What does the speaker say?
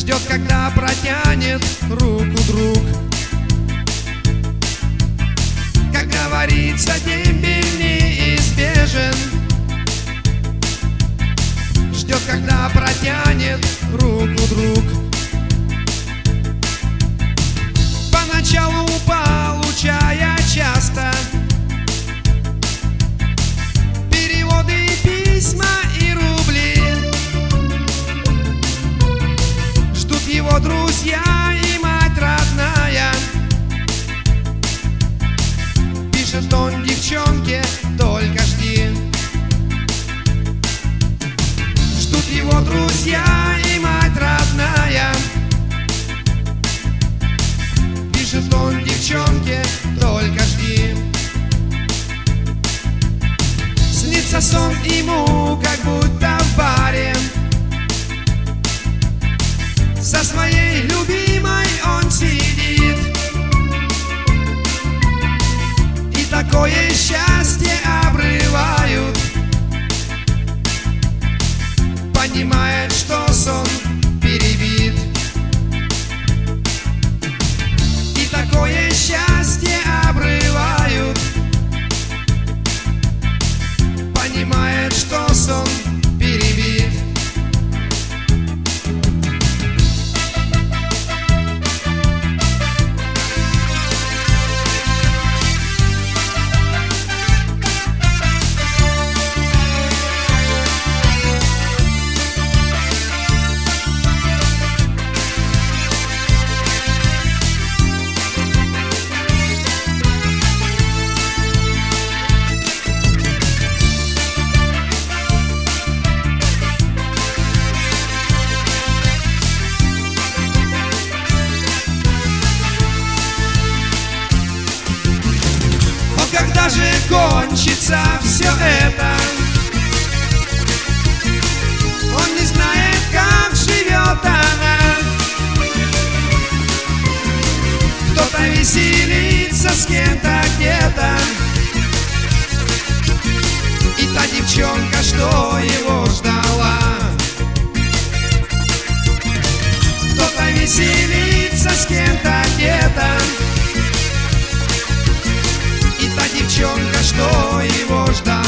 ждет, когда протянет руку друг. Как говорится, дембель неизбежен, ждет, когда протянет руку друг. Поначалу получая часто переводы, письма и рубли, ждут его друзья и мать родная. Пишет он девчонке: только жди. Ждут его друзья и мать родная. Пишет он девчонке: только жди. Снится сон ему, как будто в баре со своей любимой он сидит, и такое счастье обрывают. Понимает, что сон перебит, и такое счастье обрывают. Понимает, что сон перебит. Когда же кончится все это? Он не знает, как живет она. Кто-то веселится с кем-то где-то, и та девчонка, что его ждала. Кто-то веселится с кем-то где-то, и та девчонка, что его ждала.